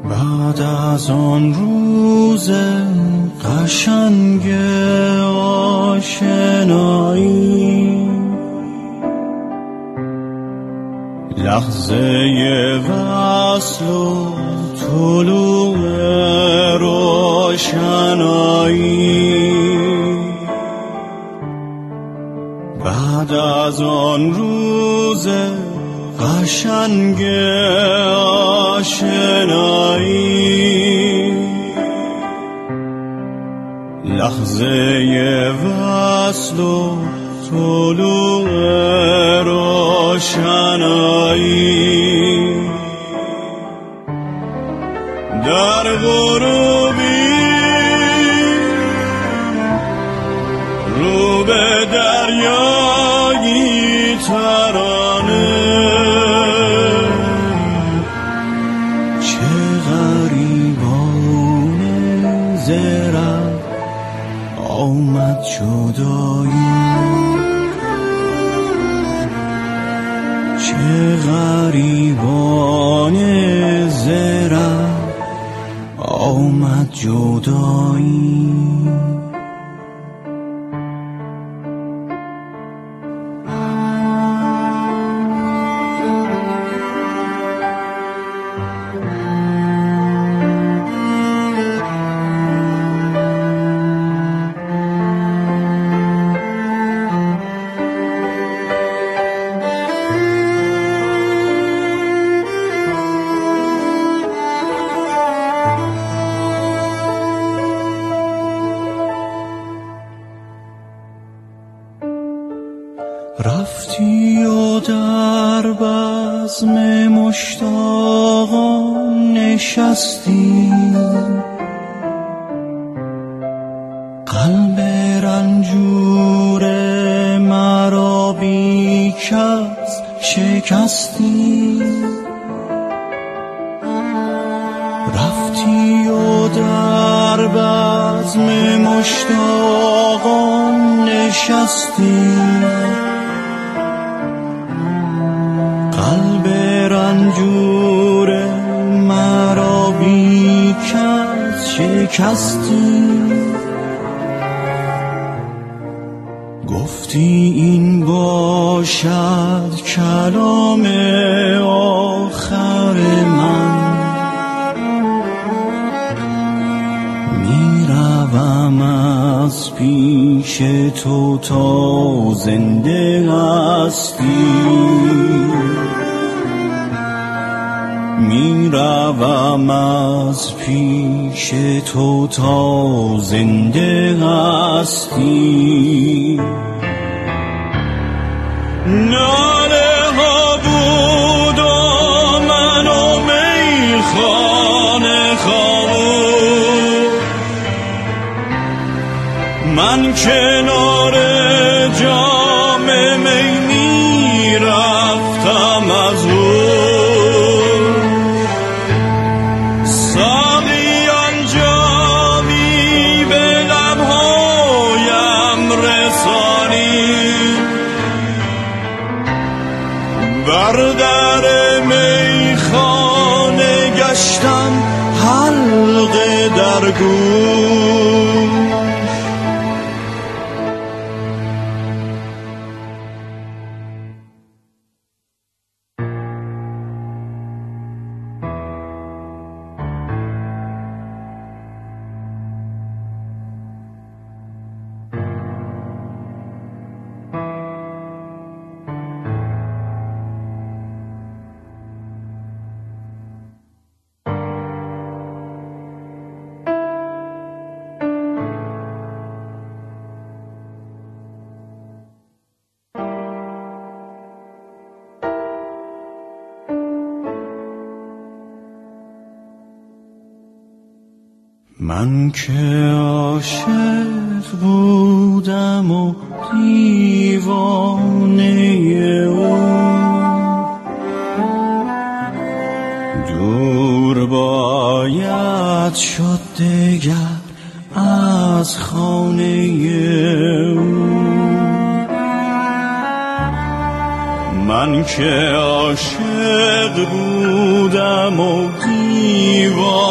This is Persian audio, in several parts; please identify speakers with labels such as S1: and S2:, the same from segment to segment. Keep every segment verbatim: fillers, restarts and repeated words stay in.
S1: بعد از آن روز قشنگ آشنایی، لحظه وصل و طلوع روشنایی، بعد از آن روز قشنگ آشنایی، لحظه وصل و طلوع روشنایی، در غروبی رو به دریایی ترانه، چه غریبانه زرم آمد جدایی، چه غریبانه زرم آمد جدایی. رفتی و در بزم مشتاقان نشستی، قلب رنجور مرا بی کس شکستی، رفتی و در بزم مشتاقان نشستی، قلب رنجور مرا بی کس شکستی، گفتی این باشد کلام آخر من، میروم از پیش تو تا زنده هستی، میروم از پیش تو تا زنده هستی. ناله ها بود و من و میخانه خاموش، من کنار جام می میرفتم از او، ساقیان جامی به لبهایم رسانی، بر در میخانه گشتم حلقه در گوش، من که عاشق بودم و دیوانه او، دور باید شد دگر از خانه او، من که عاشق بودم و دیوانه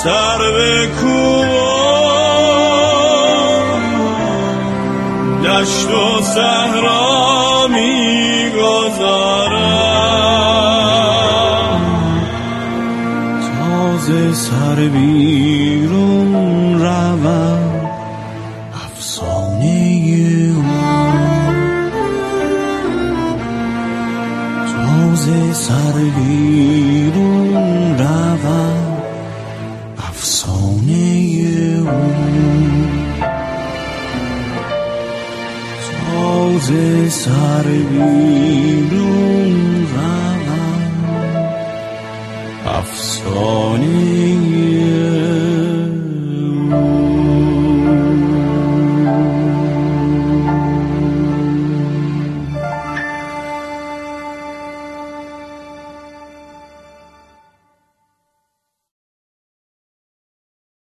S1: سر به کوه دشت و صحرا می‌گذارم تازه سر بیرون روم افسانه تازه سر بیرون روم افسانه اون تازه سر بیرون روم افسانه